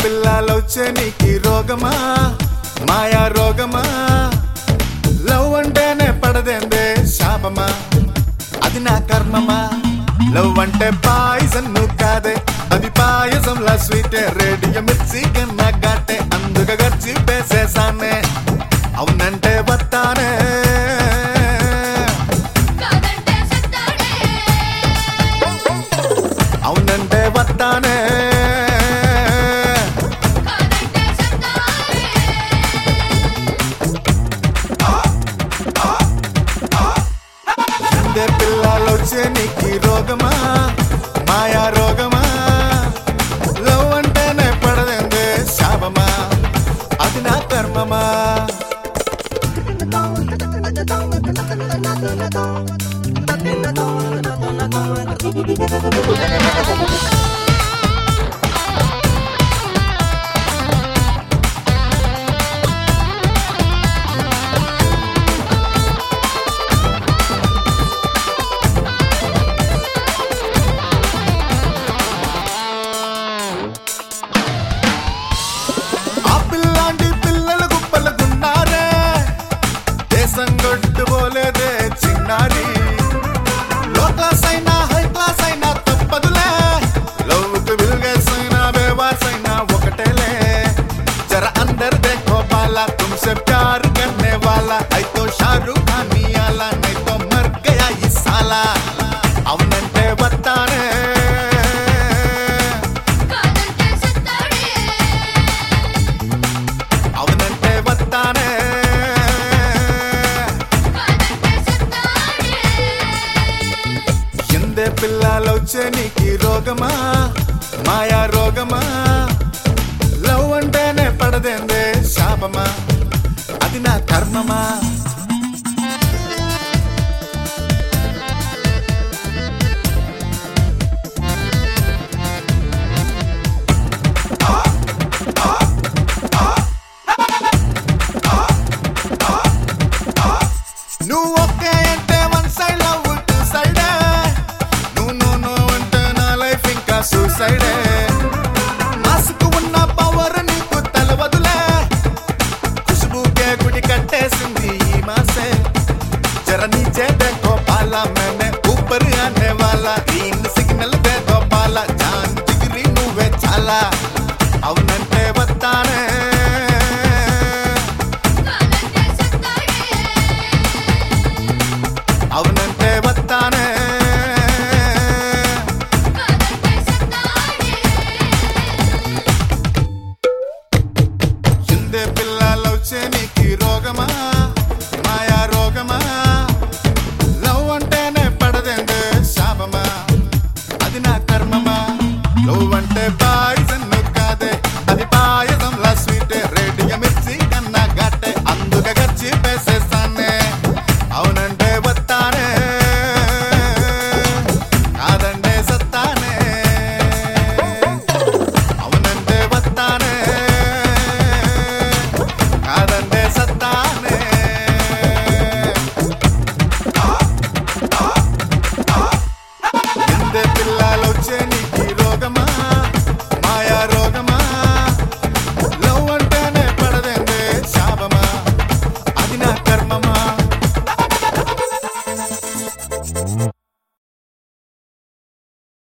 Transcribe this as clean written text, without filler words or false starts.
పిల్లలొచ్చే నీకి రోగమా మాయా రోగమా లవ్ అంటేనే పడదేందే శాపమా అది నా కర్మమా లవ్ అంటే పాయిజన్ కాదే అది పాయసంలా స్వీటే రేడియో మిర్చి కన్నా ఘాటే అందుక గర్జి పేసేసానే అవునంటే వస్తానే అవునంటే వస్తానే పిల్లలొచ్చే నీకి రోగమా మాయా రోగమా లవ్ అంటేనే పడదేందే శాపమా అది నా కర్మమా సంగొట్టు పోలేదే చిన్నారి లో క్లాస్ అయినా హై క్లాస్ అయినా తప్పదులే లవ్కు విల్గేస్ అయినా బేవాస్ అయినా ఒకటేలే జర అందర్ देखो बाला तुमसे प्यार करने वाला है तो शाहरुख खान आला नहीं तो मर गया ये साला అవునంటే వస్తానే అవునంటే వస్తానే పిల్లలొచ్చే నీకి రోగమా మాయా రోగమా లవ్ అంటేనే పడదేందే శాపమా అది నా కర్మమా నువ్వు ఒకే అంటే వన్ సైడ్ లవ్ టూ సైడే సూసైడే మాసుకు ఉన్న పవర్ నీకు తెలవదులే ఖుష్బూకే గుడి కట్టేసింది ఈ మాసే జర నీచే देखो पाला मैंने ऊपर आने वाला ग्रीन सिग्नल दे दो पाला जान जिगरी నువ్వే చాలా అవునంటే వస్తానే అవునంటే వస్తానే పిల్లలొచ్చే నీకి రోగమా మాయా రోగమా లవ్ అంటేనే పడదేందే శాపమా అది నా కర్మమా లవ్ అంటే బాయ్